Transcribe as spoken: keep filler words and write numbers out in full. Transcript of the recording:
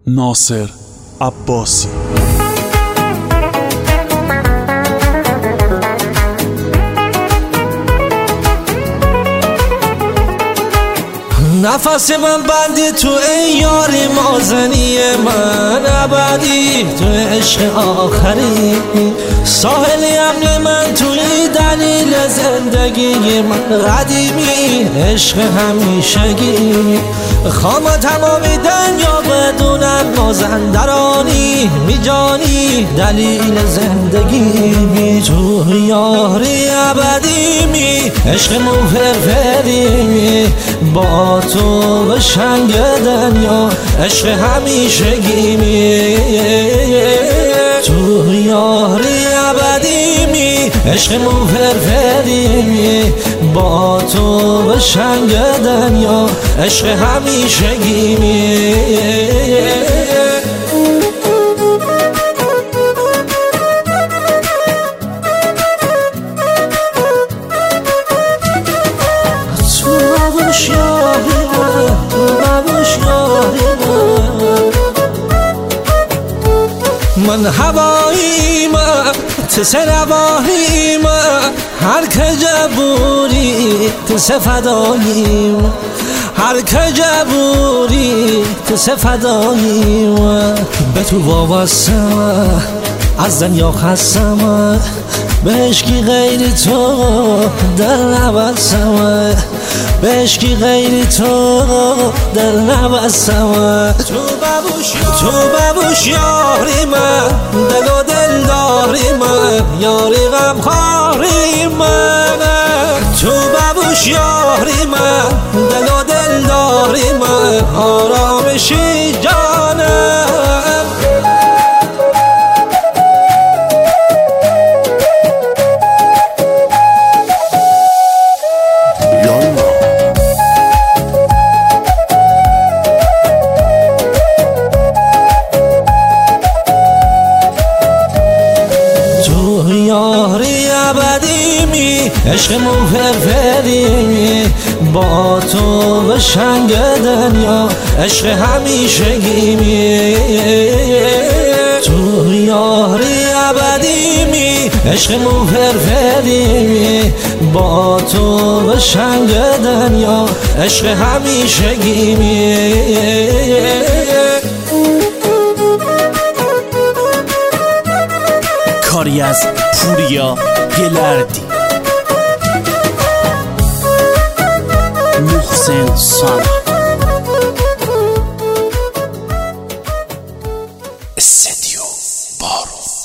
ناصر عباسی. نفس من بندی تو ای یاری مازنی من ابدی تو عشق آخری، ساحلی امن من توی دلیل زندگی من، قدیمی عشق همیشگی، خوام تمامی دنیا بدونن مازندرانی میجانی دلیل زندگی، تو یاری ابدی می عشق موفرفری، با تو به شنگ دنیا عشق همیشگی می، تو یاری ابدی می عشق موفرفری، با تو به شنگ دنیا عشق همیشگی می. من هواییم تسه نواهیم، هر که جبوری تسه فداییم، هر که جبوری تسه فداییم، به تو وابستم از دنیا خستم، به عشقی غیر تو در نبستم، به عشقی غیر تو در نبستم، تو ببوش تو ببوش یاری من، دل و دل داری من، یاری غم خاری من، تو ببوش یاری من، دل و دل داری من، آرامشی جانم. یاری ابدی می عشق موفرفری، با تو به شنگ دنیا عشق همیشگی می، تو یاری ابدی می عشق موفرفری، با تو به شنگ دنیا عشق همیشگی می. کاری از پوریا گلردی، محسن سانا، استدیو بارو.